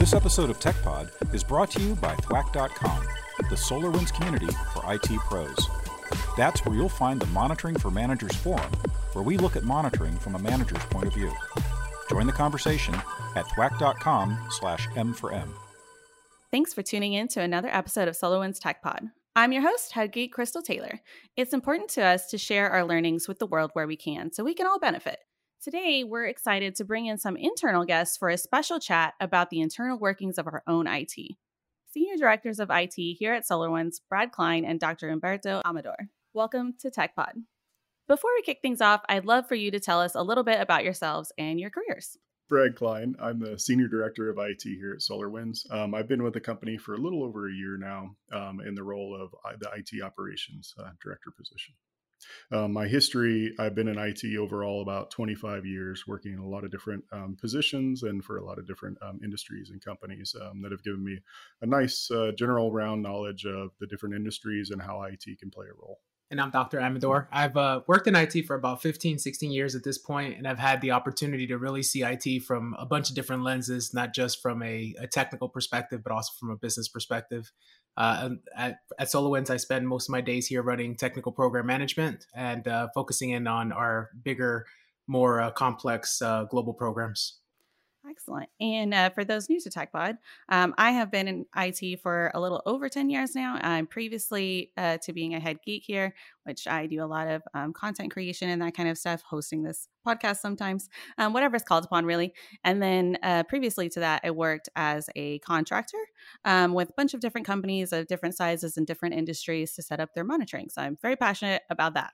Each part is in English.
This episode of TechPod is brought to you by Thwack.com, the SolarWinds community for IT pros. That's where you'll find the Monitoring for Managers forum, where we look at monitoring from a manager's point of view. Join the conversation at thwack.com/M4M. Thanks for tuning in to another episode of SolarWinds TechPod. I'm your host, Head Geek Crystal Taylor. It's important to us to share our learnings with the world where we can, so we can all benefit. Today, we're excited to bring in some internal guests for a special chat about the internal workings of our own IT. Senior Directors of IT here at SolarWinds, Brad Klein and Dr. Humberto Amador. Welcome to TechPod. Before we kick things off, I'd love for you to tell us a little bit about yourselves and your careers. Brad Klein. I'm the Senior Director of IT here at SolarWinds. I've been with the company for a little over a year now in the role of the IT Operations Director position. My history, I've been in IT overall about 25 years, working in a lot of different positions and for a lot of different industries and companies that have given me a nice general round knowledge of the different industries and how IT can play a role. And I'm Dr. Amador. I've worked in IT for about 15, 16 years at this point, and I've had the opportunity to really see IT from a bunch of different lenses, not just from a technical perspective, but also from a business perspective. At SolarWinds, I spend most of my days here running technical program management and focusing in on our bigger, more complex global programs. Excellent. And for those new to TechPod, I have been in IT for a little over 10 years now. I'm previously to being a head geek here, which I do a lot of content creation and that kind of stuff, hosting this podcast sometimes, whatever it's called upon, really. And then previously to that, I worked as a contractor with a bunch of different companies of different sizes and different industries to set up their monitoring. So I'm very passionate about that.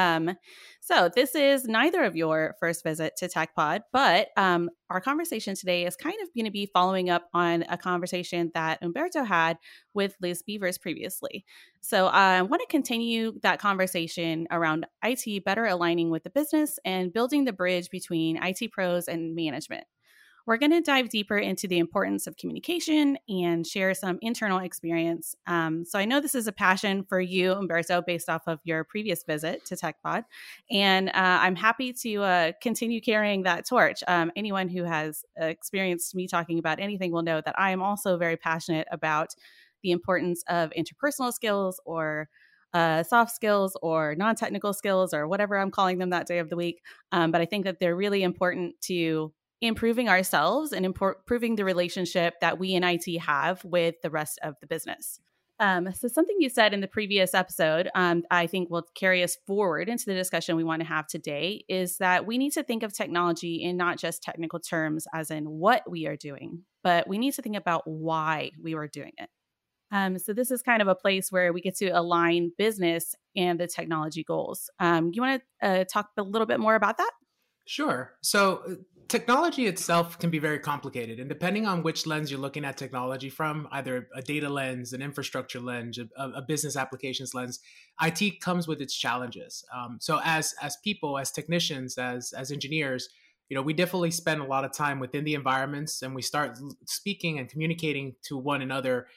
So this is neither of your first visit to TechPod, but our conversation today is kind of going to be following up on a conversation that Humberto had with Liz Beavers previously. So I want to continue that conversation around IT better aligning with the business and building the bridge between IT pros and management. We're going to dive deeper into the importance of communication and share some internal experience. So I know this is a passion for you, Humberto, based off of your previous visit to TechPod. And I'm happy to continue carrying that torch. Anyone who has experienced me talking about anything will know that I am also very passionate about the importance of interpersonal skills or soft skills or non-technical skills or whatever I'm calling them that day of the week. But I think that they're really important to improving ourselves and improving the relationship that we in IT have with the rest of the business. So something you said in the previous episode, I think will carry us forward into the discussion we want to have today, is that we need to think of technology in not just technical terms as in what we are doing, but we need to think about why we were doing it. So this is kind of a place where we get to align business and the technology goals. You want to talk a little bit more about that? Sure. So technology itself can be very complicated. And depending on which lens you're looking at technology from, either a data lens, an infrastructure lens, a business applications lens, IT comes with its challenges. So as people, as technicians, as engineers, we definitely spend a lot of time within the environments, and we start speaking and communicating to one another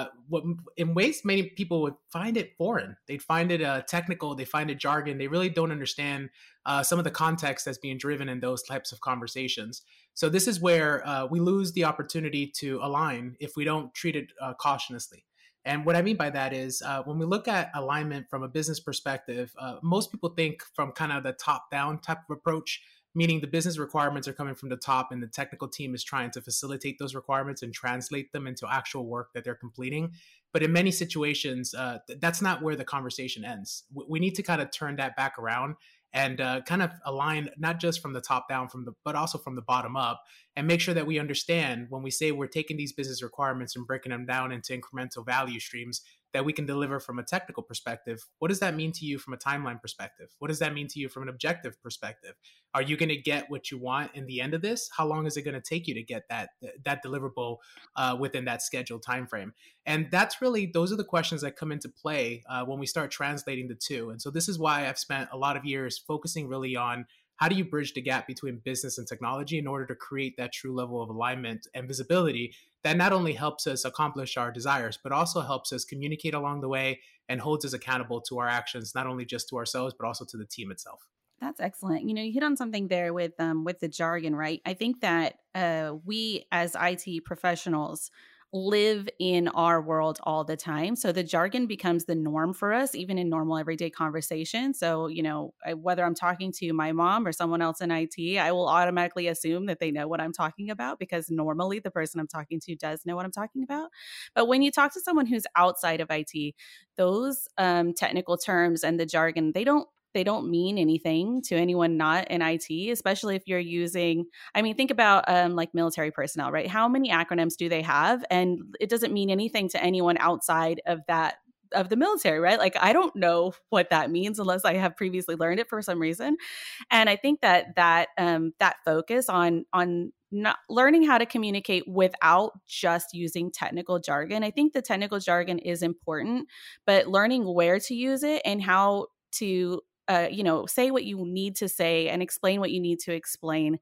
in ways many people would find it foreign. They'd find it technical, they find it jargon. They really don't understand some of the context that's being driven in those types of conversations. So this is where we lose the opportunity to align if we don't treat it cautiously. And what I mean by that is when we look at alignment from a business perspective, most people think from kind of the top-down type of approach, meaning the business requirements are coming from the top and the technical team is trying to facilitate those requirements and translate them into actual work that they're completing. But in many situations, that's not where the conversation ends. We need to kind of turn that back around and kind of align not just from the top down, but also from the bottom up, and make sure that we understand when we say we're taking these business requirements and breaking them down into incremental value streams that we can deliver from a technical perspective. What does that mean to you from a timeline perspective? What does that mean to you from an objective perspective? Are you going to get what you want in the end of this? How long is it going to take you to get that deliverable within that scheduled timeframe? And those are the questions that come into play when we start translating the two. And so this is why I've spent a lot of years focusing really on how do you bridge the gap between business and technology in order to create that true level of alignment and visibility that not only helps us accomplish our desires, but also helps us communicate along the way and holds us accountable to our actions, not only just to ourselves, but also to the team itself. That's excellent. You hit on something there with the jargon, right? I think that we as IT professionals live in our world all the time. So the jargon becomes the norm for us, even in normal everyday conversation. So, whether I'm talking to my mom or someone else in IT, I will automatically assume that they know what I'm talking about because normally the person I'm talking to does know what I'm talking about. But when you talk to someone who's outside of IT, those technical terms and the jargon, they don't mean anything to anyone not in IT, especially if you're using, I mean, think about like military personnel, right? How many acronyms do they have? And it doesn't mean anything to anyone outside of the military, right? Like, I don't know what that means unless I have previously learned it for some reason. And I think that focus on not learning how to communicate without just using technical jargon. I think the technical jargon is important, but learning where to use it and how to say what you need to say and explain what you need to explain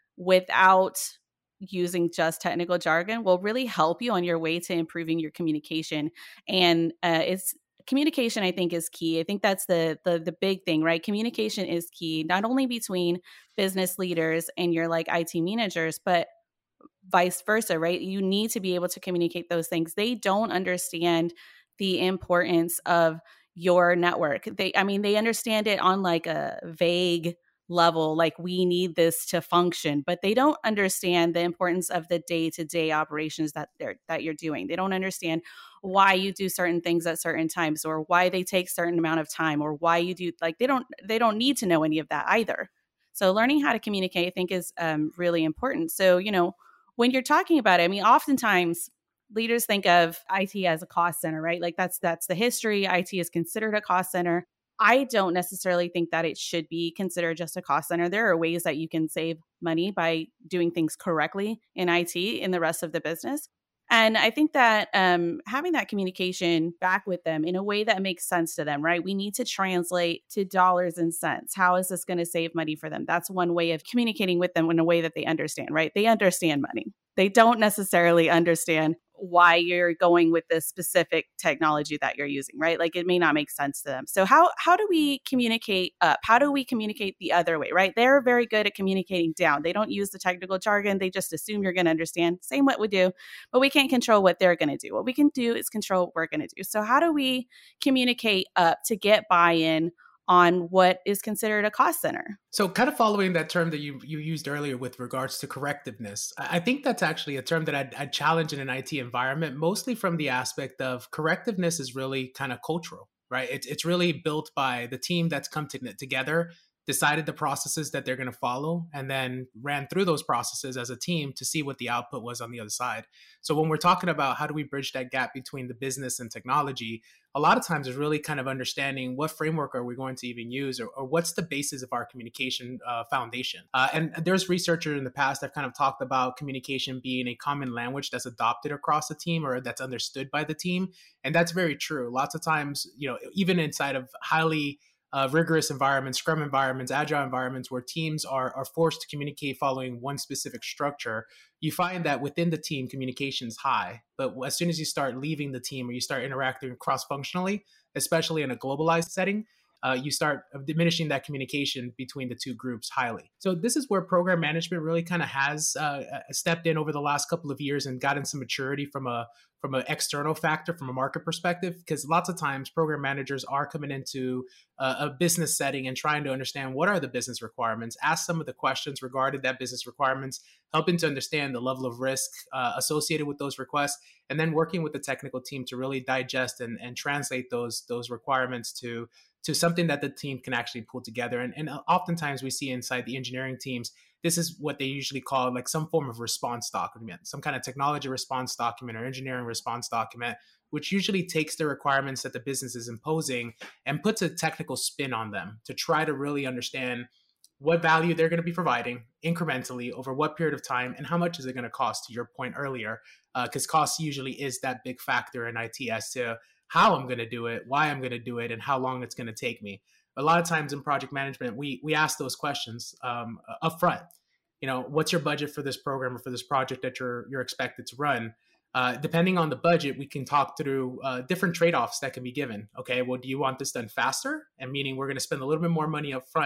without using just technical jargon will really help you on your way to improving your communication. And it's communication, I think, is key. I think that's the big thing, right? Communication is key, not only between business leaders and your like IT managers, but vice versa, right? You need to be able to communicate those things. They don't understand the importance of your network. They understand it on like a vague level, like we need this to function, but they don't understand the importance of the day-to-day operations that you're doing. They don't understand why you do certain things at certain times or why they take certain amount of time or why you do, like, they don't need to know any of that either. So learning how to communicate, I think, is really important. So, when you're talking about it, I mean, oftentimes leaders think of IT as a cost center, right? Like that's the history. IT is considered a cost center. I don't necessarily think that it should be considered just a cost center. There are ways that you can save money by doing things correctly in IT in the rest of the business. And I think that having that communication back with them in a way that makes sense to them, right? We need to translate to dollars and cents. How is this going to save money for them? That's one way of communicating with them in a way that they understand, right? They understand money. They don't necessarily understand why you're going with this specific technology that you're using, right? Like it may not make sense to them. So how do we communicate up? How do we communicate the other way, right? They're very good at communicating down. They don't use the technical jargon. They just assume you're going to understand. Same what we do, but we can't control what they're going to do. What we can do is control what we're going to do. So how do we communicate up to get buy-in on what is considered a cost center? So kind of following that term that you used earlier with regards to correctiveness, I think that's actually a term that I'd challenge in an IT environment, mostly from the aspect of correctiveness is really kind of cultural, right? It's really built by the team that's come together, decided the processes that they're going to follow, and then ran through those processes as a team to see what the output was on the other side. So when we're talking about how do we bridge that gap between the business and technology, a lot of times is really kind of understanding what framework are we going to even use or what's the basis of our communication foundation. And there's researchers in the past that have kind of talked about communication being a common language that's adopted across the team or that's understood by the team. And that's very true. Lots of times, even inside of highly rigorous environments, Scrum environments, Agile environments where teams are forced to communicate following one specific structure, you find that within the team, communication is high. But as soon as you start leaving the team or you start interacting cross-functionally, especially in a globalized setting, you start diminishing that communication between the two groups highly. So this is where program management really kind of has stepped in over the last couple of years and gotten some maturity from an external factor, from a market perspective, because lots of times program managers are coming into a business setting and trying to understand what are the business requirements, ask some of the questions regarding that business requirements, helping to understand the level of risk associated with those requests, and then working with the technical team to really digest and translate those requirements to something that the team can actually pull together. And oftentimes we see inside the engineering teams, this is what they usually call like some form of response document, some kind of technology response document or engineering response document, which usually takes the requirements that the business is imposing and puts a technical spin on them to try to really understand what value they're going to be providing incrementally over what period of time and how much is it going to cost, to your point earlier, because cost usually is that big factor in IT as to how I'm going to do it, why I'm going to do it, and how long it's going to take me. A lot of times in project management, we ask those questions up front. What's your budget for this program or for this project that you're expected to run? Depending on the budget, we can talk through different trade-offs that can be given. Okay, well, do you want this done faster? And meaning we're going to spend a little bit more money up front,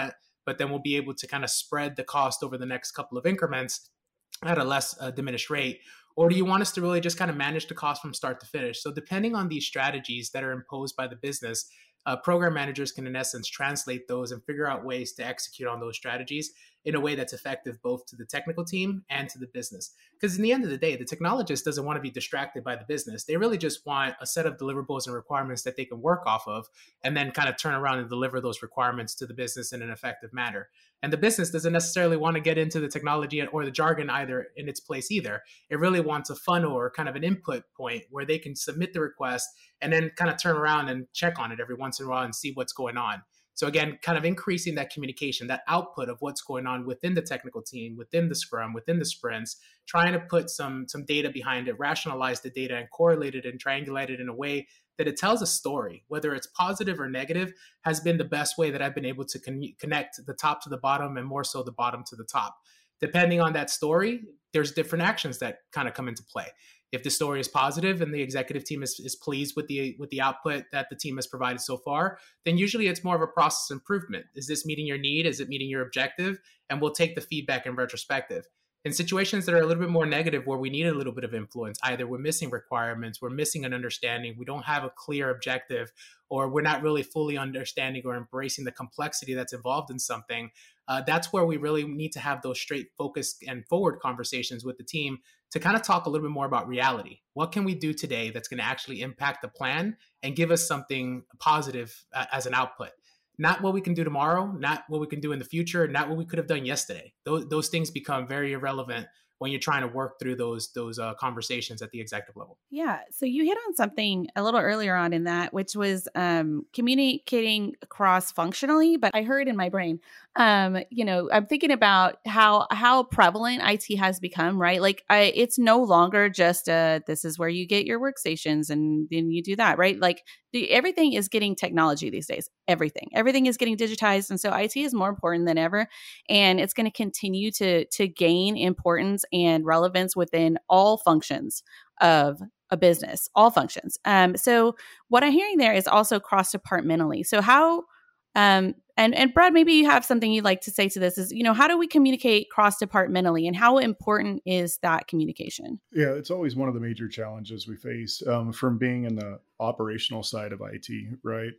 but then we'll be able to kind of spread the cost over the next couple of increments at a less diminished rate? Or do you want us to really just kind of manage the cost from start to finish? So depending on these strategies that are imposed by the business, program managers can in essence translate those and figure out ways to execute on those strategies in a way that's effective both to the technical team and to the business. Because in the end of the day, the technologist doesn't want to be distracted by the business. They really just want a set of deliverables and requirements that they can work off of, and then kind of turn around and deliver those requirements to the business in an effective manner. And the business doesn't necessarily want to get into the technology or the jargon either in its place either. It really wants a funnel or kind of an input point where they can submit the request and then kind of turn around and check on it every once in a while and see what's going on. So again, kind of increasing that communication, that output of what's going on within the technical team, within the Scrum, within the sprints, trying to put some data behind it, rationalize the data and correlate it and triangulate it in a way that it tells a story, whether it's positive or negative, has been the best way that I've been able to connect the top to the bottom and more so the bottom to the top. Depending on that story, there's different actions that kind of come into play. If the story is positive and the executive team is pleased with the output that the team has provided so far, then usually it's more of a process improvement. Is this meeting your need? Is it meeting your objective? And we'll take the feedback in retrospective. In situations that are a little bit more negative, where we need a little bit of influence, either we're missing requirements, we're missing an understanding, we don't have a clear objective, or we're not really fully understanding or embracing the complexity that's involved in something, that's where we really need to have those straight, focused, and forward conversations with the team to kind of talk a little bit more about reality. What can we do today that's going to actually impact the plan and give us something positive as an output? Not what we can do tomorrow, not what we can do in the future, not what we could have done yesterday. Those things become very irrelevant when you're trying to work through those conversations at the executive level. Yeah. So you hit on something a little earlier on in that, which was communicating cross-functionally. But I heard in my brain, I'm thinking about how prevalent IT has become, right? Like it's no longer just this is where you get your workstations and then you do that, right? Like everything is getting technology these days. Everything is getting digitized. And so IT is more important than ever. And it's going to continue to gain importance and relevance within all functions of a business, all functions. So what I'm hearing there is also cross-departmentally. So how, and Brad, maybe you have something you'd like to say to this is, how do we communicate cross-departmentally and how important is that communication? Yeah, it's always one of the major challenges we face from being in the operational side of IT, right?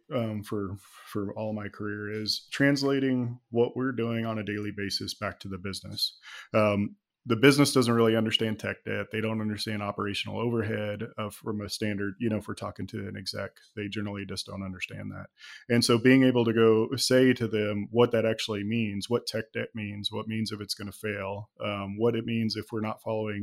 For all my career is translating what we're doing on a daily basis back to the business. The business doesn't really understand tech debt. They don't understand operational overhead from a standard, if we're talking to an exec, they generally just don't understand that. And so being able to go say to them what that actually means, what tech debt means, what means if it's going to fail, what it means if we're not following,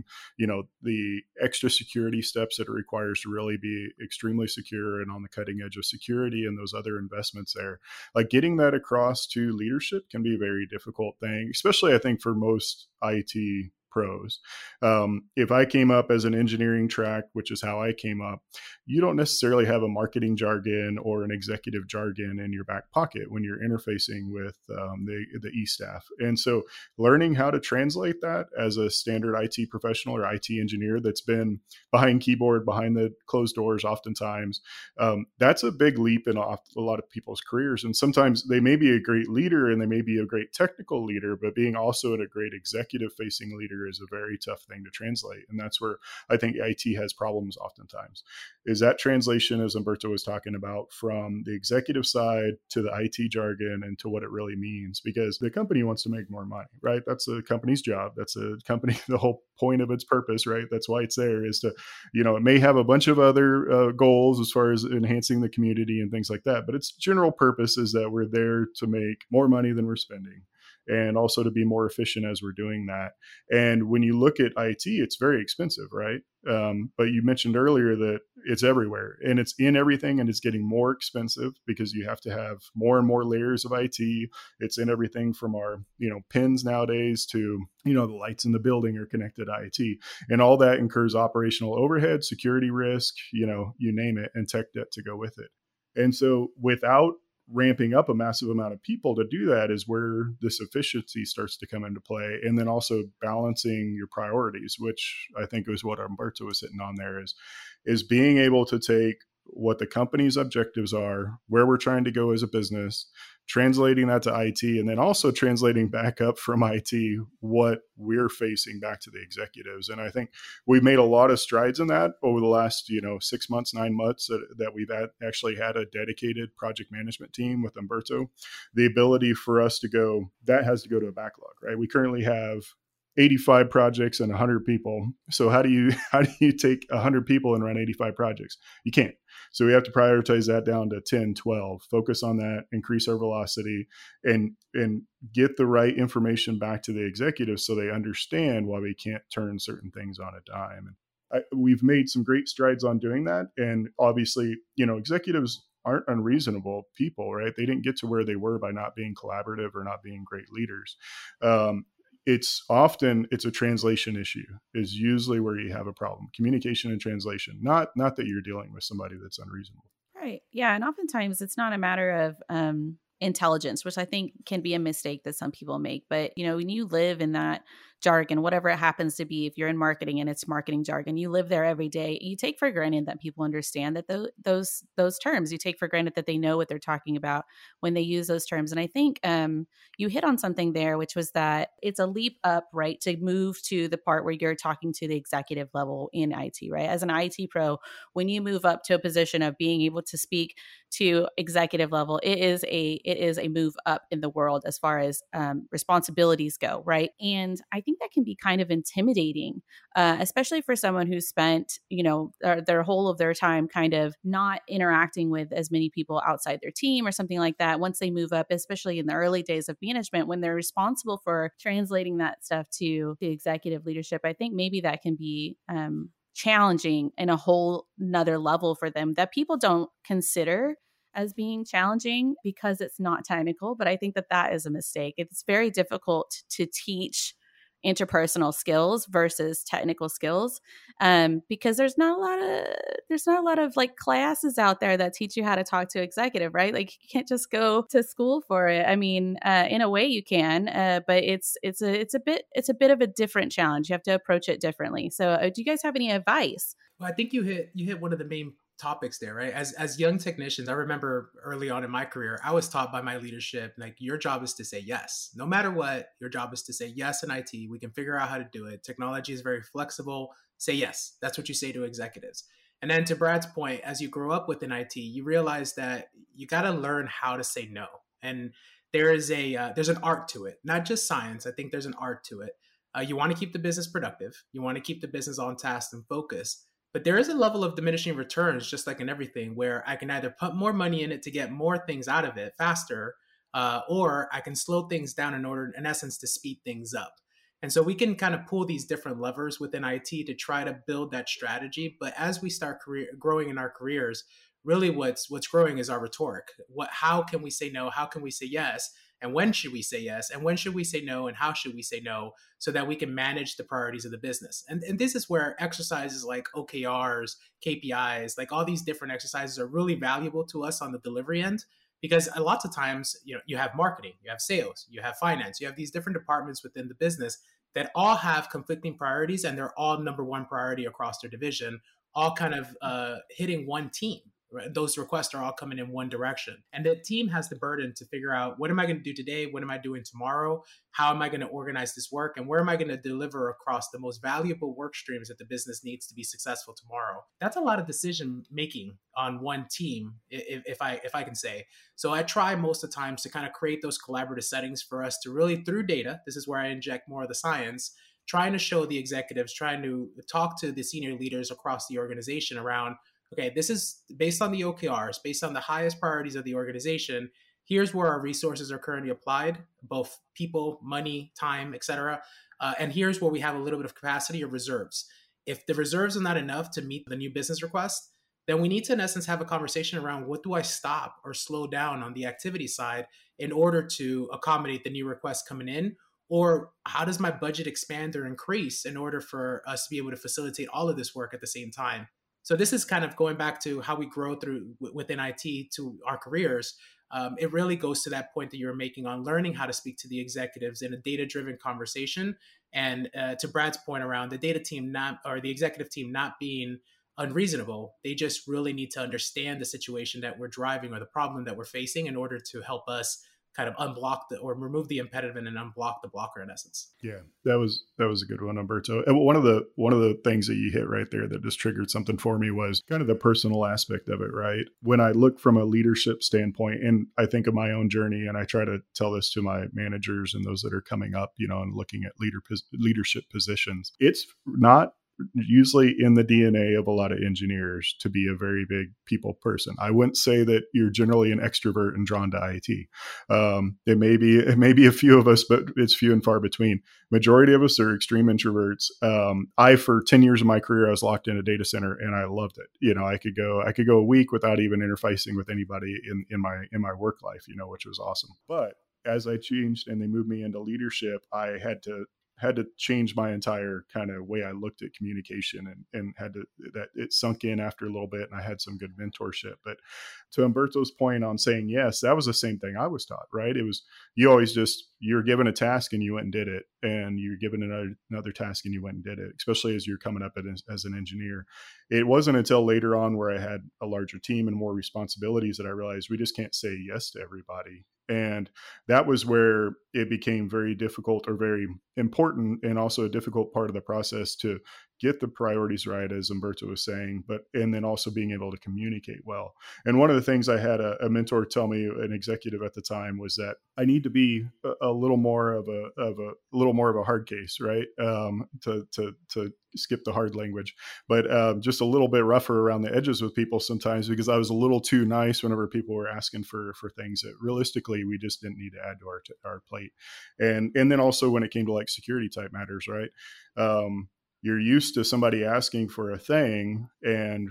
the extra security steps that it requires to really be extremely secure and on the cutting edge of security and those other investments there. Like getting that across to leadership can be a very difficult thing, especially I think for most IT pros. If I came up as an engineering track, which is how I came up, you don't necessarily have a marketing jargon or an executive jargon in your back pocket when you're interfacing with the e-staff. And so learning how to translate that as a standard IT professional or IT engineer that's been behind keyboard, behind the closed doors oftentimes, that's a big leap in a lot of people's careers. And sometimes they may be a great leader and they may be a great technical leader, but being also a great executive facing leader is a very tough thing to translate. And that's where I think IT has problems oftentimes, is that translation, as Humberto was talking about, from the executive side to the IT jargon and to what it really means, because the company wants to make more money, right? That's the company's job. That's a company, the whole point of its purpose, right? That's why it's there, is to, it may have a bunch of other goals as far as enhancing the community and things like that, but its general purpose is that we're there to make more money than we're spending, and also to be more efficient as we're doing that. And when you look at IT, it's very expensive, right? But you mentioned earlier that it's everywhere and it's in everything, and it's getting more expensive because you have to have more and more layers of IT. It's in everything from our, pins nowadays to, the lights in the building are connected to IT, and all that incurs operational overhead, security risk, you name it, and tech debt to go with it. And so without ramping up a massive amount of people to do that is where this efficiency starts to come into play. And then also balancing your priorities, which I think is what Humberto was hitting on there, is being able to take what the company's objectives are, where we're trying to go as a business, translating that to IT, and then also translating back up from IT what we're facing back to the executives. And I think we've made a lot of strides in that over the last 6 months, 9 months that we've actually had a dedicated project management team with Umberto. The ability for us to go, that has to go to a backlog, right? We currently have 85 projects and 100 people. So how do you take 100 people and run 85 projects? You can't. So we have to prioritize that down to 10, 12, focus on that, increase our velocity, and get the right information back to the executives so they understand why we can't turn certain things on a dime. And we've made some great strides on doing that. And obviously, executives aren't unreasonable people, right? They didn't get to where they were by not being collaborative or not being great leaders. It's a translation issue is usually where you have a problem. Communication and translation, not that you're dealing with somebody that's unreasonable. Right. Yeah. And oftentimes it's not a matter of intelligence, which I think can be a mistake that some people make. But, when you live in that jargon, whatever it happens to be, if you're in marketing and it's marketing jargon, you live there every day, you take for granted that people understand that those terms, you take for granted that they know what they're talking about when they use those terms. And I think you hit on something there, which was that it's a leap up, right, to move to the part where you're talking to the executive level in IT, right? As an IT pro, when you move up to a position of being able to speak to executive level, it is a move up in the world as far as responsibilities go, right? And I think that can be kind of intimidating, especially for someone who's spent, their whole of their time kind of not interacting with as many people outside their team or something like that. Once they move up, especially in the early days of management, when they're responsible for translating that stuff to the executive leadership, I think maybe that can be challenging in a whole nother level for them that people don't consider as being challenging because it's not technical. But I think that is a mistake. It's very difficult to teach interpersonal skills versus technical skills because there's not a lot of like classes out there that teach you how to talk to executive, right? Like you can't just go to school for it. I mean, in a way you can, but it's a bit of a different challenge. You have to approach it differently. So do you guys have any advice? Well, I think you hit one of the main topics there, right? As young technicians, I remember early on in my career, I was taught by my leadership, like your job is to say yes. No matter what, your job is to say yes in IT. We can figure out how to do it. Technology is very flexible. Say yes. That's what you say to executives. And then to Brad's point, as you grow up within IT, you realize that you got to learn how to say no. And there's an art to it, not just science. I think there's an art to it. You want to keep the business productive. You want to keep the business on task and focus. But there is a level of diminishing returns, just like in everything, where I can either put more money in it to get more things out of it faster, or I can slow things down in order, in essence, to speed things up. And so we can kind of pull these different levers within IT to try to build that strategy. But as we start growing in our careers, really what's growing is our rhetoric. How can we say no? How can we say yes? And when should we say yes? And when should we say no? And how should we say no so that we can manage the priorities of the business? And this is where exercises like OKRs, KPIs, like all these different exercises are really valuable to us on the delivery end. Because a lot of times, you have marketing, you have sales, you have finance, you have these different departments within the business that all have conflicting priorities, and they're all number one priority across their division, all kind of hitting one team. Right? Those requests are all coming in one direction. And the team has the burden to figure out, what am I going to do today? What am I doing tomorrow? How am I going to organize this work? And where am I going to deliver across the most valuable work streams that the business needs to be successful tomorrow? That's a lot of decision making on one team, if I can say. So I try most of the times to kind of create those collaborative settings for us to really, through data, this is where I inject more of the science, trying to show the executives, trying to talk to the senior leaders across the organization around, okay, this is based on the OKRs, based on the highest priorities of the organization. Here's where our resources are currently applied, both people, money, time, et cetera. And here's where we have a little bit of capacity or reserves. If the reserves are not enough to meet the new business request, then we need to, in essence, have a conversation around what do I stop or slow down on the activity side in order to accommodate the new requests coming in? Or how does my budget expand or increase in order for us to be able to facilitate all of this work at the same time? So this is kind of going back to how we grow within IT to our careers. It really goes to that point that you were making on learning how to speak to the executives in a data-driven conversation. And to Brad's point around the data team the executive team not being unreasonable. They just really need to understand the situation that we're driving or the problem that we're facing in order to help us kind of unblock or remove the impediment and unblock the blocker in essence. Yeah, that was a good one, Umberto. And one of the things that you hit right there that just triggered something for me was kind of the personal aspect of it, right? When I look from a leadership standpoint, and I think of my own journey, and I try to tell this to my managers and those that are coming up, and looking at leadership positions, it's not usually in the DNA of a lot of engineers to be a very big people person. I wouldn't say that you're generally an extrovert and drawn to IT. It may be a few of us, but it's few and far between. Majority of us are extreme introverts. For 10 years of my career, I was locked in a data center and I loved it. I could go a week without even interfacing with anybody in my work life, which was awesome. But as I changed and they moved me into leadership, I had to change my entire kind of way I looked at communication, and that it sunk in after a little bit, and I had some good mentorship. But to Umberto's point on saying yes, that was the same thing I was taught, right? It was, you're given a task and you went and did it, and you're given another task and you went and did it, especially as you're coming up as an engineer. It wasn't until later on where I had a larger team and more responsibilities that I realized we just can't say yes to everybody. And that was where it became very difficult, or very important, and also a difficult part of the process to get the priorities right, as Umberto was saying, and then also being able to communicate well. And one of the things I had a mentor tell me, an executive at the time, was that I need to be a little more of a hard case, right? To skip the hard language, but just a little bit rougher around the edges with people sometimes, because I was a little too nice whenever people were asking for things that realistically we just didn't need to add to our plate. And then also when it came to like security type matters, right? You're used to somebody asking for a thing, and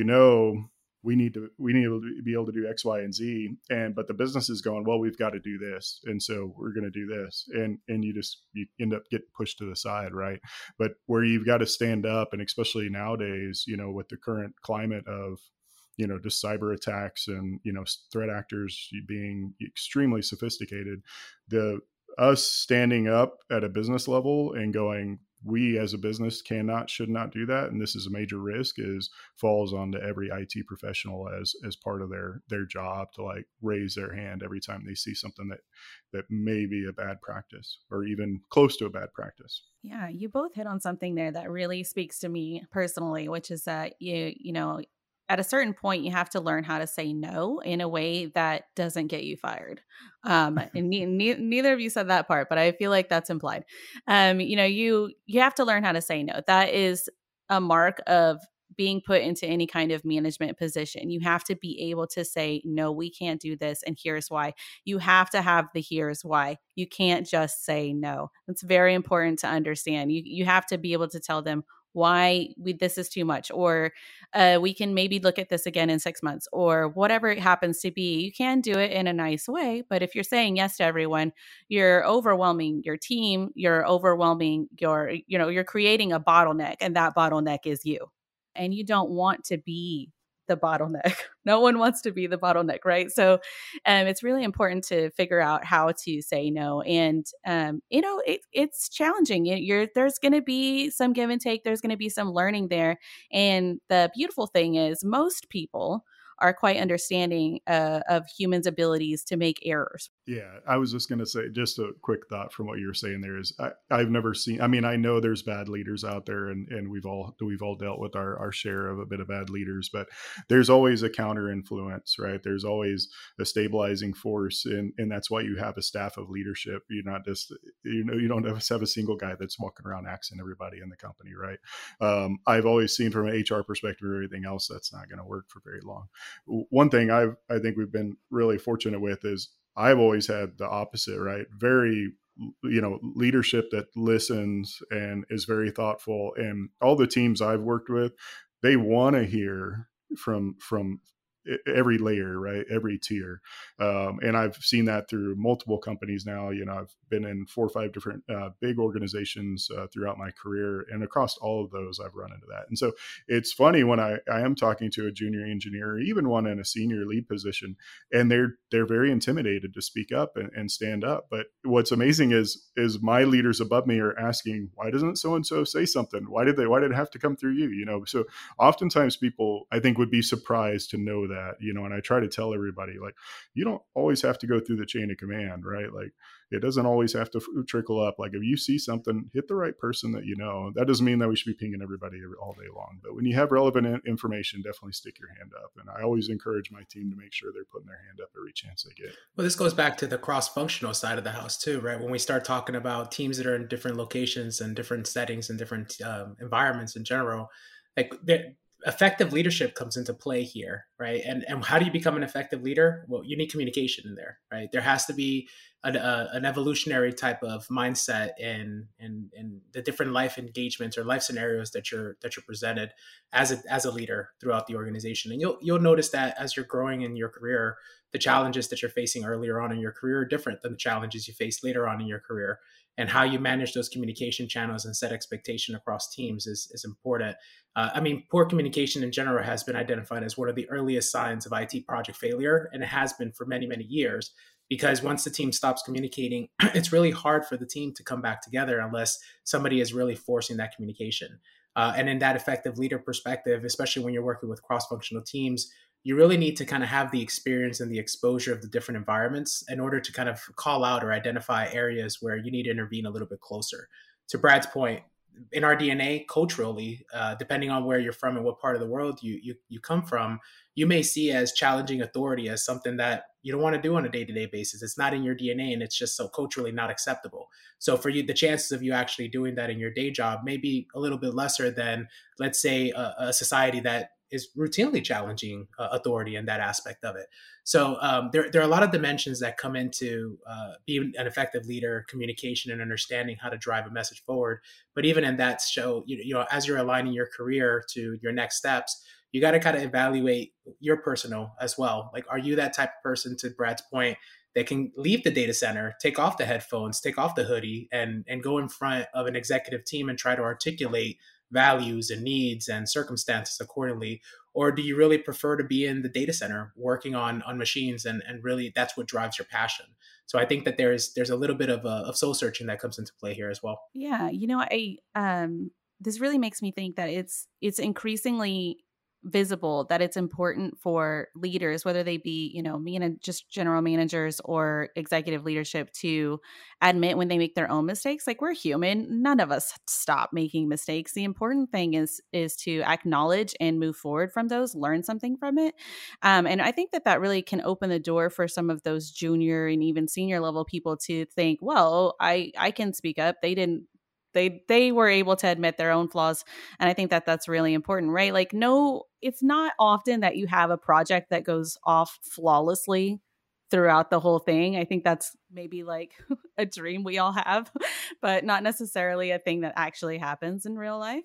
we need to be able to do X, Y, and Z. But the business is going, well, we've got to do this, and so we're going to do this, and you end up getting pushed to the side, right? But where you've got to stand up, and especially nowadays, with the current climate of just cyber attacks and threat actors being extremely sophisticated, us standing up at a business level and going, we as a business should not do that, and this is a major risk, falls onto every IT professional as part of their job to like raise their hand every time they see something that may be a bad practice or even close to a bad practice. Yeah, you both hit on something there that really speaks to me personally, which is that at a certain point, you have to learn how to say no in a way that doesn't get you fired. And neither of you said that part, but I feel like that's implied. You have to learn how to say no. That is a mark of being put into any kind of management position. You have to be able to say, no, we can't do this, and here's why. You have to have the here's why. You can't just say no. It's very important to understand. You have to be able to tell them why this is too much, or we can maybe look at this again in 6 months, or whatever it happens to be. You can do it in a nice way, but if you're saying yes to everyone, you're overwhelming your team, you're overwhelming you're creating a bottleneck, and that bottleneck is you. And you don't want to be the bottleneck. No one wants to be the bottleneck, right? So it's really important to figure out how to say no. And, it's challenging. There's going to be some give and take. There's going to be some learning there. And the beautiful thing is most people are quite understanding of humans' abilities to make errors. Yeah, I was just going to say, just a quick thought from what you were saying there is, I've never seen, I know there's bad leaders out there, and we've all dealt with our share of a bit of bad leaders, but there's always a counter influence, right? There's always a stabilizing force, and that's why you have a staff of leadership. You're not just, you don't have a single guy that's walking around axing everybody in the company, right? I've always seen from an HR perspective or everything else, that's not going to work for very long. One thing I think we've been really fortunate with is I've always had the opposite, right? Very, leadership that listens and is very thoughtful. And all the teams I've worked with, they want to hear from every layer, right? Every tier. And I've seen that through multiple companies now. I've been in 4 or 5 different big organizations throughout my career, and across all of those, I've run into that. And so it's funny when I am talking to a junior engineer, or even one in a senior lead position, and they're very intimidated to speak up and stand up. But what's amazing is my leaders above me are asking, why doesn't so-and-so say something? Why did it have to come through you? So oftentimes people, I think, would be surprised to know that, and I try to tell everybody, like, you don't always have to go through the chain of command, right? Like, it doesn't always have to trickle up. Like, if you see something, hit the right person that you know. That doesn't mean that we should be pinging everybody all day long. But when you have relevant information, definitely stick your hand up. And I always encourage my team to make sure they're putting their hand up every chance they get. Well, this goes back to the cross-functional side of the house too, right? When we start talking about teams that are in different locations and different settings and different environments in general, like effective leadership comes into play here, right? And how do you become an effective leader? Well, you need communication in there, right? There has to be an evolutionary type of mindset in the different life engagements or life scenarios that you're presented as a leader throughout the organization. And you'll notice that as you're growing in your career, the challenges that you're facing earlier on in your career are different than the challenges you face later on in your career. And how you manage those communication channels and set expectation across teams is important. Poor communication in general has been identified as one of the earliest signs of IT project failure, and it has been for many, many years, because once the team stops communicating, it's really hard for the team to come back together unless somebody is really forcing that communication. And in that effective leader perspective, especially when you're working with cross-functional teams, you really need to kind of have the experience and the exposure of the different environments in order to kind of call out or identify areas where you need to intervene a little bit closer. To Brad's point, in our DNA, culturally, depending on where you're from and what part of the world you come from, you may see as challenging authority as something that you don't want to do on a day-to-day basis. It's not in your DNA, and it's just so culturally not acceptable. So for you, the chances of you actually doing that in your day job may be a little bit lesser than, let's say, a society that is routinely challenging authority in that aspect of it. So there are a lot of dimensions that come into being an effective leader, communication, and understanding how to drive a message forward. But even in that show, as you're aligning your career to your next steps, you got to kind of evaluate your personal as well. Like, are you that type of person, to Brad's point, that can leave the data center, take off the headphones, take off the hoodie, and go in front of an executive team and try to articulate values and needs and circumstances accordingly? Or do you really prefer to be in the data center working on machines and really that's what drives your passion? So I think that there's a little bit of soul searching that comes into play here as well. Yeah, this really makes me think that it's increasingly visible that it's important for leaders, whether they be, just general managers or executive leadership, to admit when they make their own mistakes. Like, we're human. None of us stop making mistakes. The important thing is to acknowledge and move forward from those, learn something from it. And I think that really can open the door for some of those junior and even senior level people to think, well, I can speak up. They were able to admit their own flaws. And I think that that's really important, right? Like, no, it's not often that you have a project that goes off flawlessly throughout the whole thing. I think that's maybe like a dream we all have, but not necessarily a thing that actually happens in real life.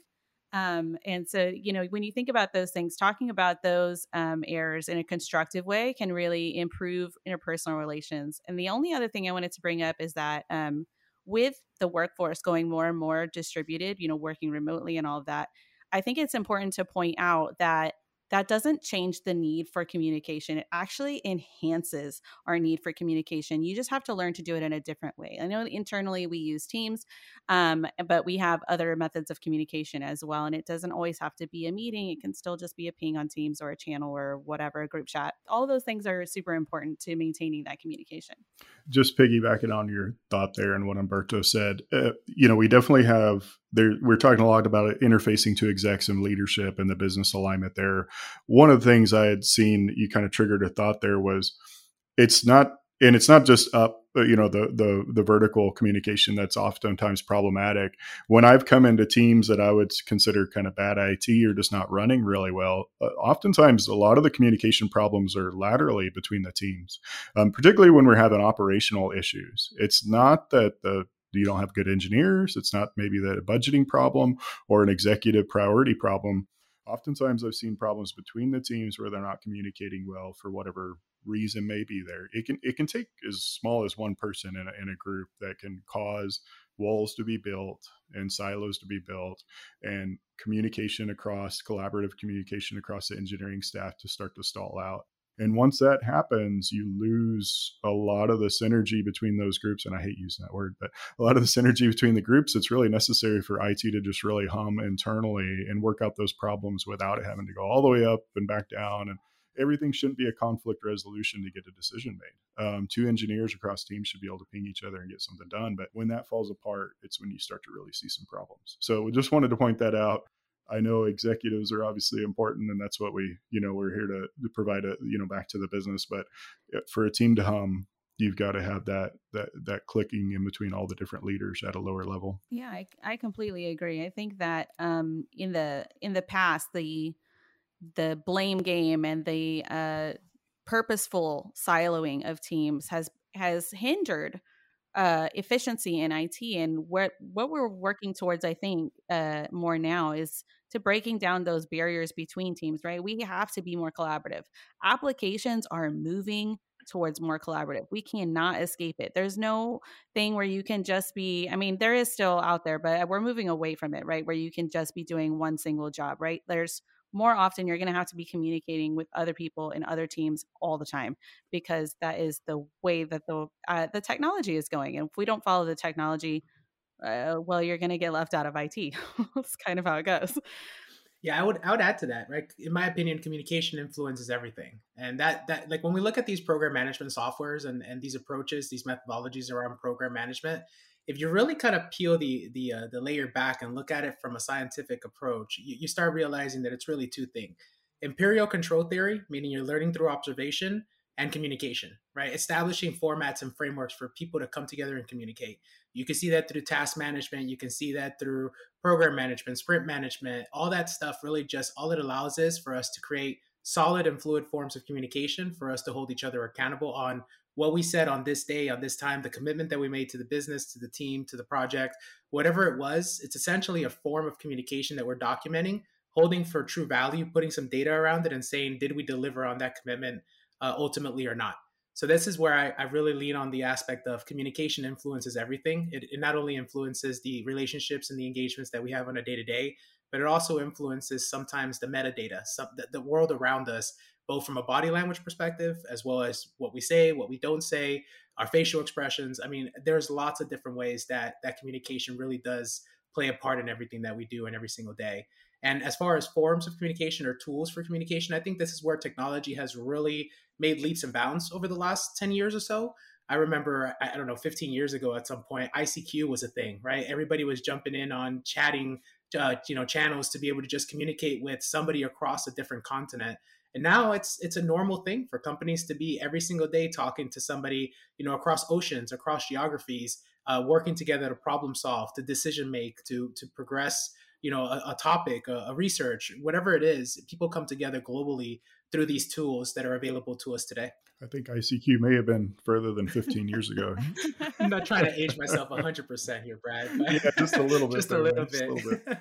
And so, when you think about those things, talking about those errors in a constructive way can really improve interpersonal relations. And the only other thing I wanted to bring up is that with the workforce going more and more distributed, working remotely and all of that, I think it's important to point out that that doesn't change the need for communication. It actually enhances our need for communication. You just have to learn to do it in a different way. I know internally we use Teams, but we have other methods of communication as well. And it doesn't always have to be a meeting. It can still just be a ping on Teams or a channel or whatever, a group chat. All of those things are super important to maintaining that communication. Just piggybacking on your thought there and what Humberto said, we definitely have we're talking a lot about interfacing to execs and leadership and the business alignment there. One of the things I had seen, you kind of triggered a thought there, was it's not just up, the vertical communication that's oftentimes problematic. When I've come into teams that I would consider kind of bad IT or just not running really well, oftentimes a lot of the communication problems are laterally between the teams, particularly when we're having operational issues. It's not that you don't have good engineers. It's not maybe that a budgeting problem or an executive priority problem. Oftentimes I've seen problems between the teams where they're not communicating well for whatever reason may be there. It can take as small as one person in a group that can cause walls to be built and silos to be built, and collaborative communication across the engineering staff to start to stall out. And once that happens, you lose a lot of the synergy between those groups. And I hate using that word, but a lot of the synergy between the groups, it's really necessary for IT to just really hum internally and work out those problems without it having to go all the way up and back down. And everything shouldn't be a conflict resolution to get a decision made. Two engineers across teams should be able to ping each other and get something done. But when that falls apart, it's when you start to really see some problems. So we just wanted to point that out. I know executives are obviously important, and that's what we're here to provide back to the business. But for a team to hum, you've got to have that clicking in between all the different leaders at a lower level. Yeah, I completely agree. I think that in the past, the blame game and the purposeful siloing of teams has hindered efficiency in IT. And what we're working towards, I think, more now is to breaking down those barriers between teams, right? We have to be more collaborative. Applications are moving towards more collaborative. We cannot escape it. There's no thing where you can just be, I mean, there is still out there, but we're moving away from it, right? Where you can just be doing one single job, right? There's more often you're going to have to be communicating with other people in other teams all the time, because that is the way that the technology is going. And if we don't follow the technology, well, you're going to get left out of IT. That's kind of how it goes. Yeah, I would add to that, right? In my opinion, communication influences everything. And that like when we look at these program management softwares and these approaches, these methodologies around program management, if you really kind of peel the layer back and look at it from a scientific approach, you start realizing that it's really two things. Imperial control theory, meaning you're learning through observation, and communication, right? Establishing formats and frameworks for people to come together and communicate. You can see that through task management. You can see that through program management, sprint management, all that stuff. Really just all it allows is for us to create solid and fluid forms of communication, for us to hold each other accountable on what we said on this day, on this time, the commitment that we made to the business, to the team, to the project, whatever it was. It's essentially a form of communication that we're documenting, holding for true value, putting some data around it and saying, did we deliver on that commitment ultimately or not? So this is where I really lean on the aspect of communication influences everything. It not only influences the relationships and the engagements that we have on a day-to-day, but it also influences sometimes the metadata, the world around us, both from a body language perspective, as well as what we say, what we don't say, our facial expressions. I mean, there's lots of different ways that communication really does play a part in everything that we do in every single day. And as far as forms of communication or tools for communication, I think this is where technology has really made leaps and bounds over the last 10 years or so. I remember, I don't know, 15 years ago at some point, ICQ was a thing, right? Everybody was jumping in on chatting, channels to be able to just communicate with somebody across a different continent. And now it's a normal thing for companies to be every single day talking to somebody, across oceans, across geographies, working together to problem solve, to decision make, to progress, a topic, a research, whatever it is. People come together globally through these tools that are available to us today. I think ICQ may have been further than 15 years ago. I'm not trying to age myself 100% here, Brad. But yeah, just a little bit. Just a little bit.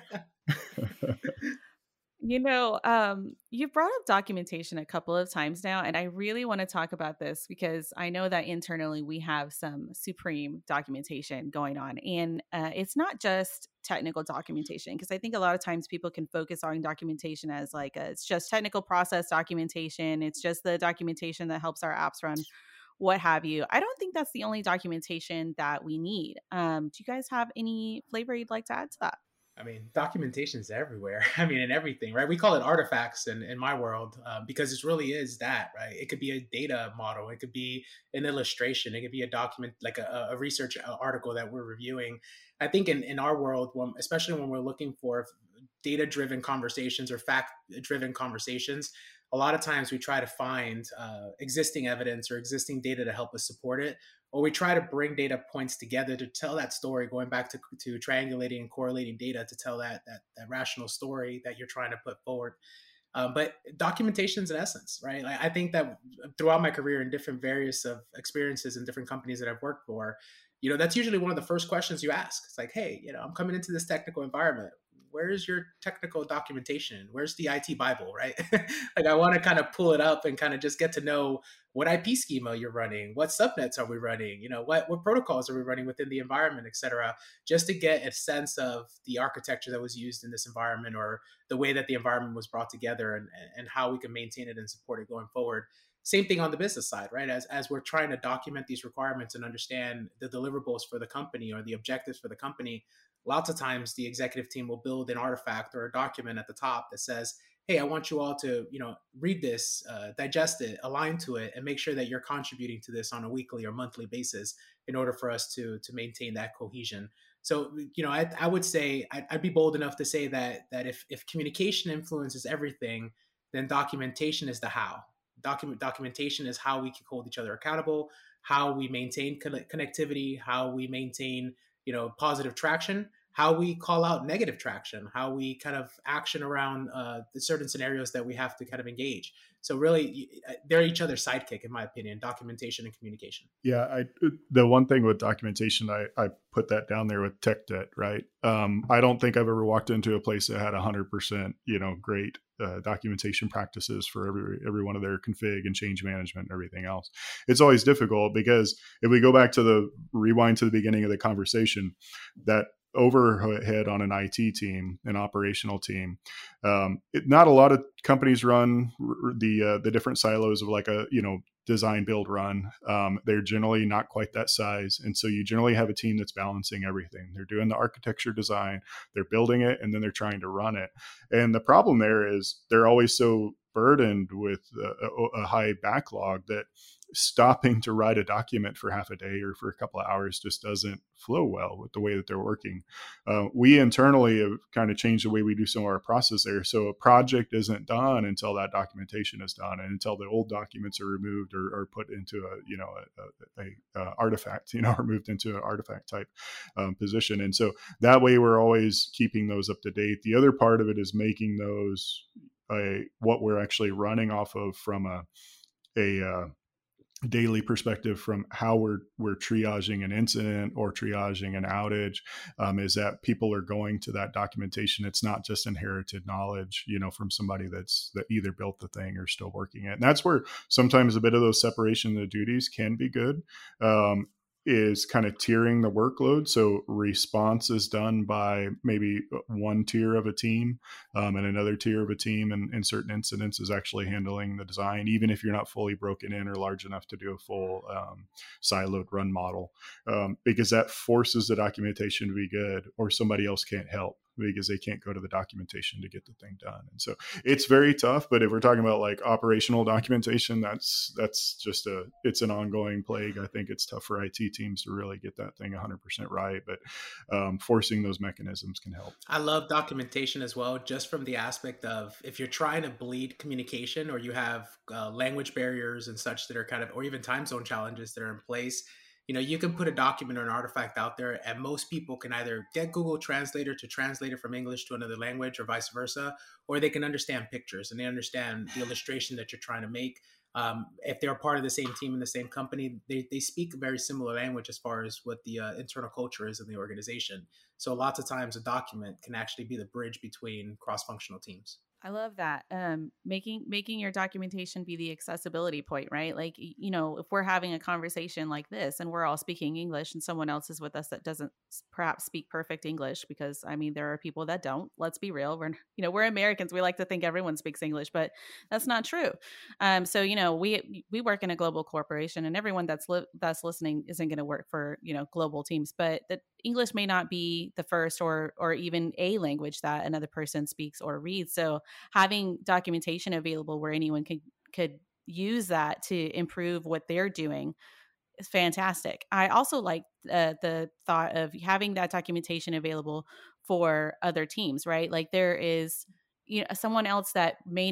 You've brought up documentation a couple of times now, and I really want to talk about this because I know that internally we have some supreme documentation going on. And it's not just technical documentation, because I think a lot of times people can focus on documentation as like it's just technical process documentation. It's just the documentation that helps our apps run, what have you. I don't think that's the only documentation that we need. Do you guys have any flavor you'd like to add to that? I mean, documentation is everywhere. I mean, in everything, right? We call it artifacts in my world because it really is that, right? It could be a data model. It could be an illustration. It could be a document, like a research article that we're reviewing. I think in our world, especially when we're looking for data-driven conversations or fact-driven conversations, a lot of times we try to find existing evidence or existing data to help us support it, or we try to bring data points together to tell that story, going back to triangulating and correlating data to tell that rational story that you're trying to put forward. But documentation is an essence, right? Like, I think that throughout my career in different various of experiences in different companies that I've worked for, that's usually one of the first questions you ask. It's like, hey, I'm coming into this technical environment. where's your technical documentation? Where's the IT Bible, right? Like I want to kind of pull it up and kind of just get to know what IP schema you're running, what subnets are we running, what protocols are we running within the environment, et cetera, just to get a sense of the architecture that was used in this environment, or the way that the environment was brought together, and how we can maintain it and support it going forward. Same thing on the business side, right? As we're trying to document these requirements and understand the deliverables for the company or the objectives for the company, lots of times the executive team will build an artifact or a document at the top that says, hey, I want you all to, read this, digest it, align to it, and make sure that you're contributing to this on a weekly or monthly basis in order for us to maintain that cohesion. So, I would say I'd be bold enough to say that if communication influences everything, then documentation is the how. Documentation is how we can hold each other accountable, how we maintain connectivity, how we maintain, positive traction, how we call out negative traction, how we kind of action around the certain scenarios that we have to kind of engage. So really, they're each other's sidekick, in my opinion, documentation and communication. Yeah, the one thing with documentation, I put that down there with tech debt, right? I don't think I've ever walked into a place that had 100%, great documentation practices for every one of their config and change management and everything else. It's always difficult because if we go back to rewind to the beginning of the conversation, that overhead on an IT team, an operational team. Not a lot of companies run the different silos of like a, design, build, run. They're generally not quite that size. And so you generally have a team that's balancing everything. They're doing the architecture design, they're building it, and then they're trying to run it. And the problem there is they're always so burdened with a high backlog that stopping to write a document for half a day or for a couple of hours just doesn't flow well with the way that they're working. We internally have kind of changed the way we do some of our process there. So a project isn't done until that documentation is done, and until the old documents are removed or put into a artifact, or moved into an artifact type position. And so that way we're always keeping those up to date. The other part of it is making those what we're actually running off of from a daily perspective, from how we're triaging an incident or triaging an outage, is that people are going to that documentation. It's not just inherited knowledge, from somebody that either built the thing or still working it. And that's where sometimes a bit of those separation of the duties can be good. Is kind of tiering the workload. So response is done by maybe one tier of a team, and another tier of a team in certain incidents is actually handling the design, even if you're not fully broken in or large enough to do a full siloed run model, because that forces the documentation to be good, or somebody else can't help because they can't go to the documentation to get the thing done. And so it's very tough. But if we're talking about like operational documentation, that's just it's an ongoing plague. I think it's tough for IT teams to really get that thing 100% right, but forcing those mechanisms can help. I love documentation as well, just from the aspect of if you're trying to bleed communication, or you have language barriers and such that are kind of, or even time zone challenges that are in place. You can put a document or an artifact out there, and most people can either get Google Translator to translate it from English to another language or vice versa, or they can understand pictures and they understand the illustration that you're trying to make. If they're part of the same team in the same company, they speak a very similar language as far as what the internal culture is in the organization. So lots of times a document can actually be the bridge between cross-functional teams. I love that. Making your documentation be the accessibility point, right? Like, if we're having a conversation like this and we're all speaking English and someone else is with us that doesn't perhaps speak perfect English, because there are people that don't, let's be real. We're Americans. We like to think everyone speaks English, but that's not true. So, we work in a global corporation, and everyone that's listening isn't going to work for, global teams, but that English may not be the first or even a language that another person speaks or reads. So having documentation available where anyone could use that to improve what they're doing is fantastic. I also like the thought of having that documentation available for other teams, right? Like there is someone else that may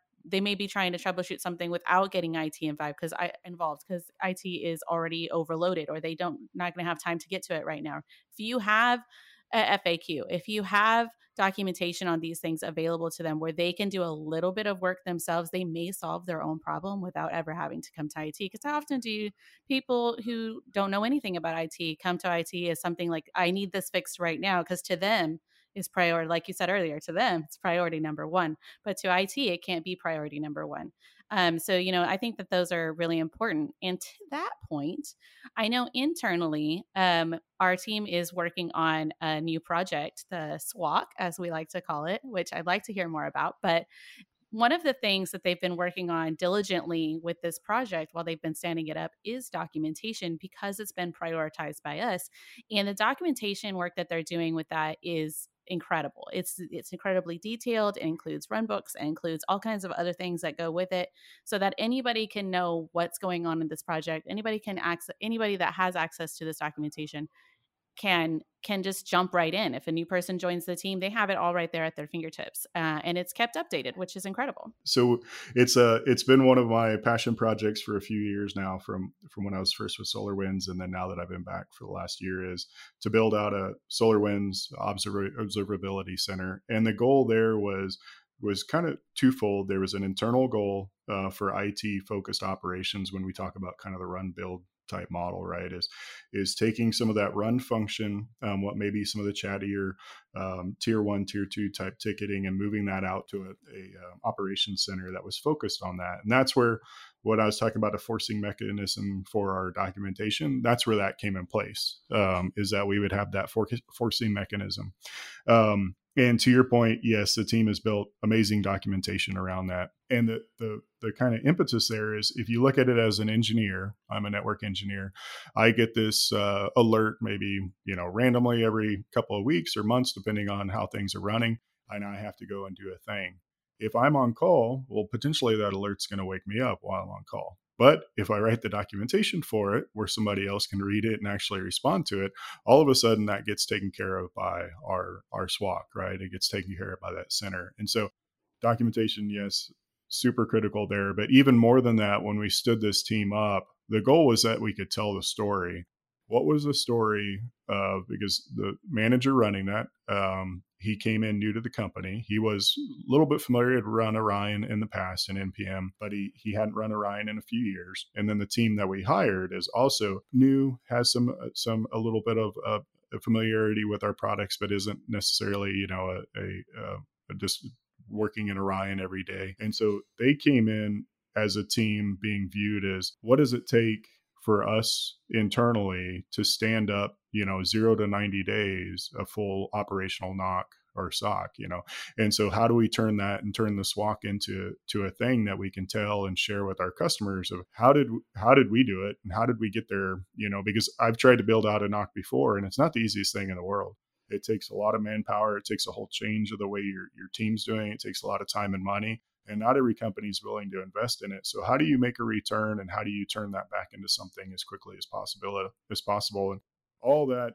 be trying to troubleshoot something without getting IT involved because IT is already overloaded, or they not going to have time to get to it right now. If you have a FAQ, if you have documentation on these things available to them where they can do a little bit of work themselves, they may solve their own problem without ever having to come to IT. Because how often do people who don't know anything about IT come to IT as something like, I need this fixed right now? Because to them, is priority. Like you said earlier, to them, it's priority number one, but to IT, it can't be priority number one. So, I think that those are really important. And to that point, I know internally, our team is working on a new project, the SWOC, as we like to call it, which I'd like to hear more about. But one of the things that they've been working on diligently with this project while they've been standing it up is documentation, because it's been prioritized by us. And the documentation work that they're doing with that is incredible. It's incredibly detailed. It includes run books and includes all kinds of other things that go with it, so that anybody can know what's going on in this project. Anybody that has access to this documentation can just jump right in. If a new person joins the team, they have it all right there at their fingertips, and it's kept updated, which is incredible. So it's been one of my passion projects for a few years now, from when I was first with SolarWinds, and then now that I've been back for the last year, is to build out a SolarWinds observability center. And the goal there was kind of twofold. There was an internal goal for IT focused operations when we talk about kind of the run build type model, right? Is taking some of that run function, what maybe some of the chattier tier 1, tier 2 type ticketing, and moving that out to a operations center that was focused on that. And that's where what I was talking about, a forcing mechanism for our documentation, that's where that came in place, is that we would have that forcing mechanism. And to your point, yes, the team has built amazing documentation around that. And the kind of impetus there is, if you look at it as an engineer, I'm a network engineer, I get this alert maybe, randomly every couple of weeks or months, depending on how things are running, and I have to go and do a thing. If I'm on call, well, potentially that alert's going to wake me up while I'm on call. But if I write the documentation for it, where somebody else can read it and actually respond to it, all of a sudden that gets taken care of by our SWOC, right? It gets taken care of by that center. And so documentation, yes, super critical there. But even more than that, when we stood this team up, the goal was that we could tell the story. What was the story of, because the manager running that, he came in new to the company. He was a little bit familiar, had run Orion in the past in NPM, but he hadn't run Orion in a few years. And then the team that we hired is also new, has a little bit of familiarity with our products, but isn't necessarily, just working in Orion every day. And so they came in as a team being viewed as, what does it take for us internally to stand up, 0 to 90 days, a full operational NOC or SOC, and so how do we turn the SWOC into a thing that we can tell and share with our customers of how did we do it and how did we get there, because I've tried to build out a NOC before, and it's not the easiest thing in the world. It takes a lot of manpower. It takes a whole change of the way your team's doing. It takes a lot of time and money. And not every company is willing to invest in it. So how do you make a return, and how do you turn that back into something as quickly as possible? And all that,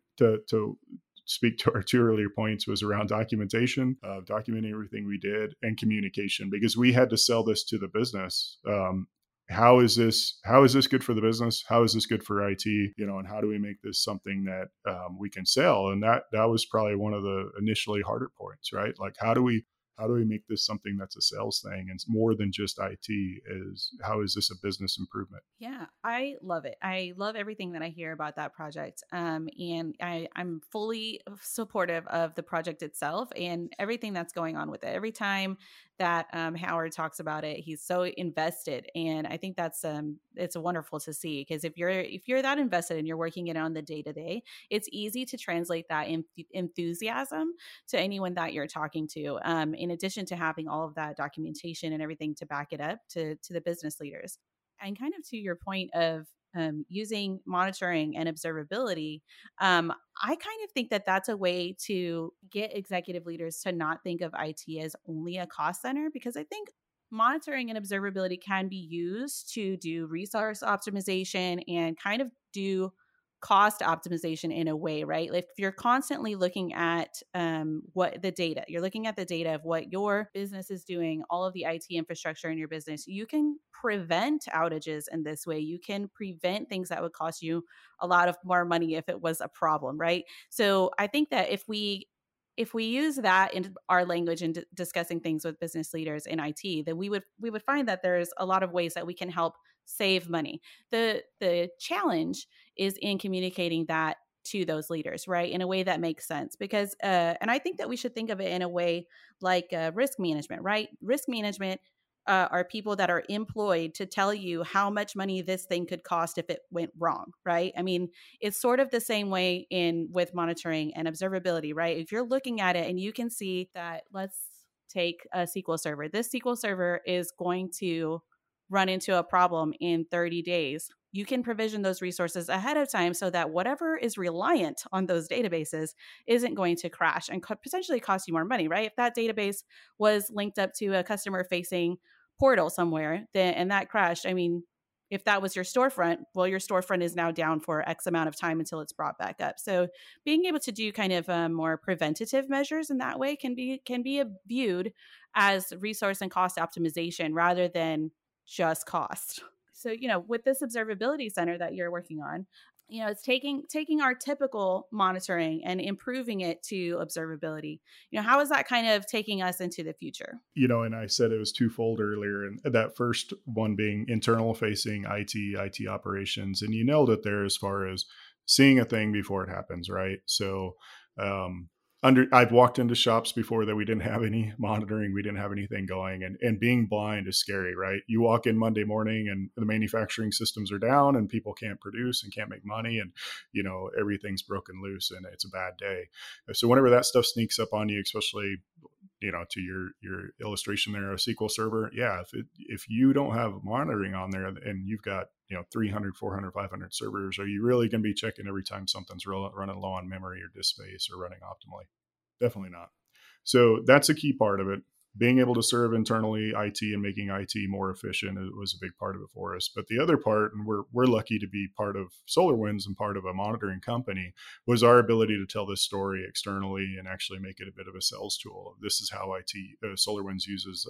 to speak to our two earlier points, was around documentation, documenting everything we did, and communication, because we had to sell this to the business. How is this good for the business? How is this good for IT? And how do we make this something that we can sell? And that was probably one of the initially harder points, right? Like, how do we make this something that's a sales thing and more than just IT? How is this a business improvement? Yeah, I love it. I love everything that I hear about that project. And I'm fully supportive of the project itself and everything that's going on with it. Every time that Howard talks about it, he's so invested. And I think that's it's wonderful to see, because if you're that invested and you're working it on the day-to-day, it's easy to translate that enthusiasm to anyone that you're talking to. In addition to having all of that documentation and everything to back it up to the business leaders. And kind of to your point of using monitoring and observability, I kind of think that that's a way to get executive leaders to not think of IT as only a cost center, because I think monitoring and observability can be used to do resource optimization and kind of do cost optimization in a way, right? Like, if you're constantly looking at you're looking at the data of what your business is doing, all of the IT infrastructure in your business, you can prevent outages in this way. You can prevent things that would cost you a lot of more money if it was a problem, right? So I think that if we use that in our language in discussing things with business leaders in IT, then we would find that there's a lot of ways that we can help save money. The challenge is in communicating that to those leaders, right? In a way that makes sense. Because, and I think that we should think of it in a way like risk management, right? Risk management are people that are employed to tell you how much money this thing could cost if it went wrong, right? I mean, it's sort of the same way in with monitoring and observability, right? If you're looking at it and you can see that, let's take a SQL server. This SQL server is going to run into a problem in 30 days. You can provision those resources ahead of time so that whatever is reliant on those databases isn't going to crash and potentially cost you more money, right? If that database was linked up to a customer facing portal somewhere, then and that crashed, I mean, if that was your storefront, well, your storefront is now down for X amount of time until it's brought back up. So being able to do kind of more preventative measures in that way can be viewed as resource and cost optimization rather than just cost. So, with this observability center that you're working on, it's taking our typical monitoring and improving it to observability. How is that kind of taking us into the future? And I said it was twofold earlier, and that first one being internal facing IT operations. And you nailed it there as far as seeing a thing before it happens, right? So, I've walked into shops before that we didn't have any monitoring, we didn't have anything going, and being blind is scary, right? You walk in Monday morning and the manufacturing systems are down and people can't produce and can't make money, and everything's broken loose and it's a bad day. So whenever that stuff sneaks up on you, especially to your illustration there, a SQL server, if you don't have monitoring on there and you've got 300, 400, 500 servers, are you really going to be checking every time something's running low on memory or disk space or running optimally? Definitely not. So that's a key part of it. Being able to serve internally IT and making IT more efficient was a big part of it for us. But the other part, and we're lucky to be part of SolarWinds and part of a monitoring company, was our ability to tell this story externally and actually make it a bit of a sales tool. This is how SolarWinds uses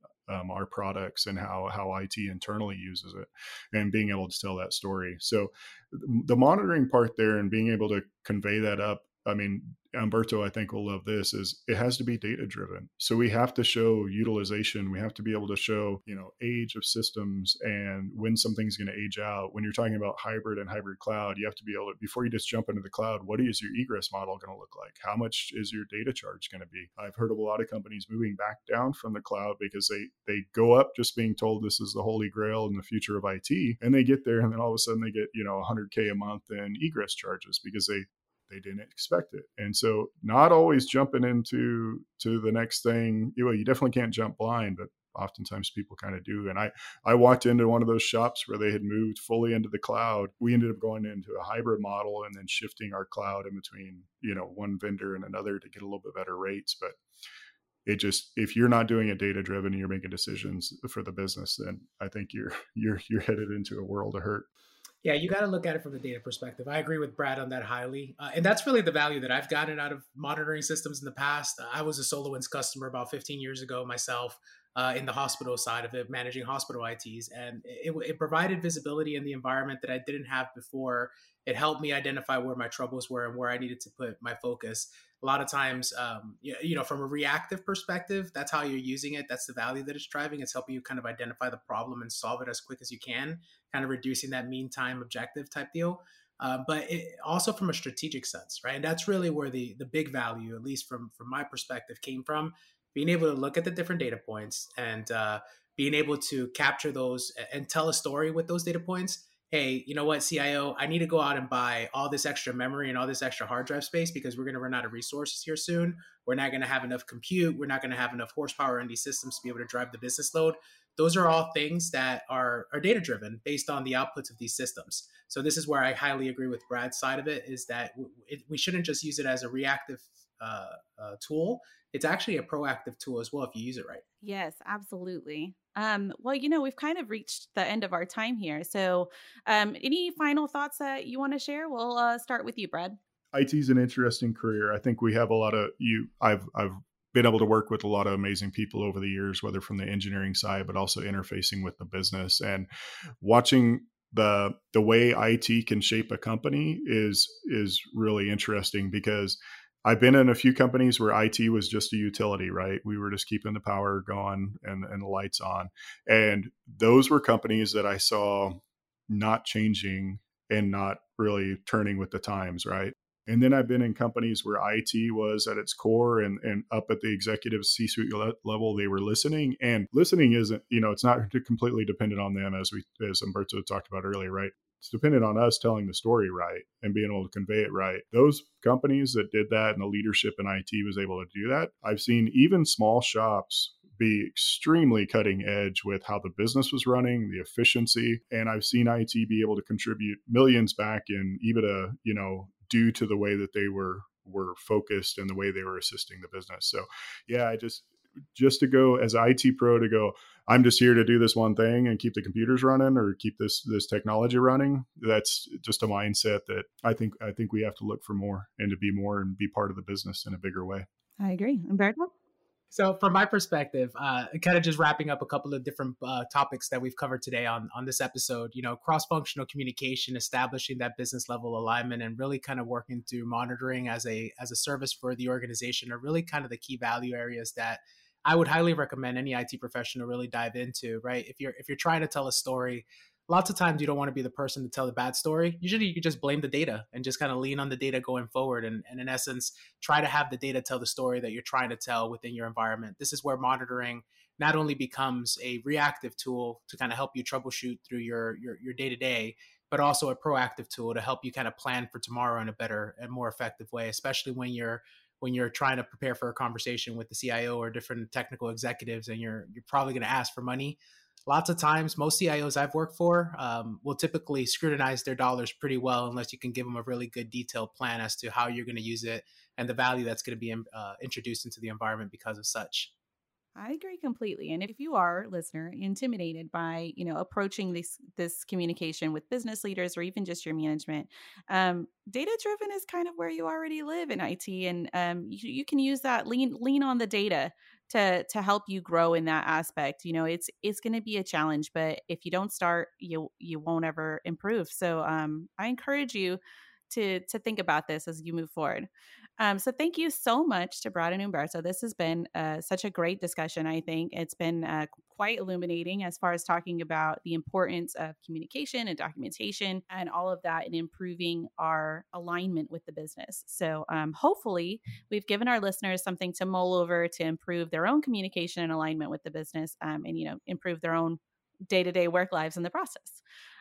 our products and how IT internally uses it, and being able to tell that story. So the monitoring part there and being able to convey that up, I mean, Umberto, I think, will love this, is it has to be data driven. So we have to show utilization. We have to be able to show, age of systems and when something's going to age out. When you're talking about hybrid and hybrid cloud, you have to be able to, before you just jump into the cloud, what is your egress model going to look like? How much is your data charge going to be? I've heard of a lot of companies moving back down from the cloud because they go up just being told this is the holy grail in the future of IT. And they get there and then all of a sudden they get, $100K a month in egress charges because they didn't expect it. And so not always jumping into the next thing, you definitely can't jump blind, but oftentimes people kind of do. And I walked into one of those shops where they had moved fully into the cloud. We ended up going into a hybrid model and then shifting our cloud in between, one vendor and another to get a little bit better rates. But it just, if you're not doing it data driven and you're making decisions for the business, then I think you're headed into a world of hurt. Yeah, you got to look at it from the data perspective. I agree with Brad on that highly. And that's really the value that I've gotten out of monitoring systems in the past. I was a SolarWinds customer about 15 years ago myself, in the hospital side of it, managing hospital ITs. And it provided visibility in the environment that I didn't have before. It helped me identify where my troubles were and where I needed to put my focus. A lot of times, from a reactive perspective, that's how you're using it. That's the value that it's driving. It's helping you kind of identify the problem and solve it as quick as you can, kind of reducing that mean time objective type deal. But also from a strategic sense, right? And that's really where the big value, at least from my perspective, came from. Being able to look at the different data points and being able to capture those and tell a story with those data points. Hey, you know what, CIO, I need to go out and buy all this extra memory and all this extra hard drive space because we're going to run out of resources here soon. We're not going to have enough compute. We're not going to have enough horsepower in these systems to be able to drive the business load. Those are all things that are data driven based on the outputs of these systems. So this is where I highly agree with Brad's side of it, is that we shouldn't just use it as a reactive tool. It's actually a proactive tool as well if you use it right. Yes, absolutely. Well, we've kind of reached the end of our time here. So any final thoughts that you want to share? We'll start with you, Brad. IT is an interesting career. I think we have a lot of I've been able to work with a lot of amazing people over the years, whether from the engineering side, but also interfacing with the business and watching the way IT can shape a company is really interesting, because I've been in a few companies where IT was just a utility, right? We were just keeping the power going and the lights on. And those were companies that I saw not changing and not really turning with the times, right? And then I've been in companies where IT was at its core and up at the executive C-suite level, they were listening. And listening isn't, it's not completely dependent on them, as Umberto talked about earlier, right? It's dependent on us telling the story right and being able to convey it right. Those companies that did that and the leadership in IT was able to do that, I've seen even small shops be extremely cutting edge with how the business was running, the efficiency. And I've seen IT be able to contribute millions back in EBITDA, due to the way that they were focused and the way they were assisting the business. So yeah, I just to go as an IT pro to go, I'm just here to do this one thing and keep the computers running or keep this technology running. That's just a mindset that I think we have to look for more and to be more and be part of the business in a bigger way. I agree. Umberto? So from my perspective, kind of just wrapping up a couple of different topics that we've covered today on this episode, cross-functional communication, establishing that business level alignment, and really kind of working through monitoring as a service for the organization are really kind of the key value areas that I would highly recommend any IT professional really dive into, right? If you're trying to tell a story, lots of times you don't want to be the person to tell the bad story. Usually you can just blame the data and just kind of lean on the data going forward. And in essence, try to have the data tell the story that you're trying to tell within your environment. This is where monitoring not only becomes a reactive tool to kind of help you troubleshoot through your day-to-day, but also a proactive tool to help you kind of plan for tomorrow in a better and more effective way, especially when you're trying to prepare for a conversation with the CIO or different technical executives and you're probably going to ask for money. Lots of times, most CIOs I've worked for will typically scrutinize their dollars pretty well unless you can give them a really good detailed plan as to how you're going to use it and the value that's going to be introduced into the environment because of such. I agree completely. And if you are, listener, intimidated by, approaching this communication with business leaders or even just your management, data-driven is kind of where you already live in IT. And you can use that, lean on the data to help you grow in that aspect. It's going to be a challenge, but if you don't start, you won't ever improve. So I encourage you to think about this as you move forward. So thank you so much to Brad and Umberto. This has been such a great discussion. I think it's been quite illuminating as far as talking about the importance of communication and documentation and all of that in improving our alignment with the business. So hopefully we've given our listeners something to mull over to improve their own communication and alignment with the business and, improve their own day-to-day work lives in the process.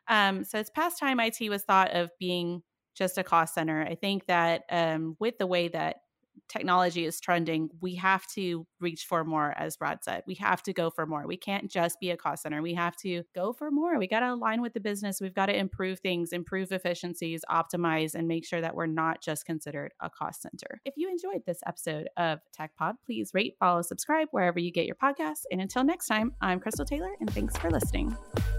So it's past time IT was thought of being just a cost center. I think that with the way that technology is trending, we have to reach for more, as Brad said. We have to go for more. We can't just be a cost center. We have to go for more. We got to align with the business. We've got to improve things, improve efficiencies, optimize, and make sure that we're not just considered a cost center. If you enjoyed this episode of Tech Pod, please rate, follow, subscribe wherever you get your podcasts. And until next time, I'm Crystal Taylor, and thanks for listening.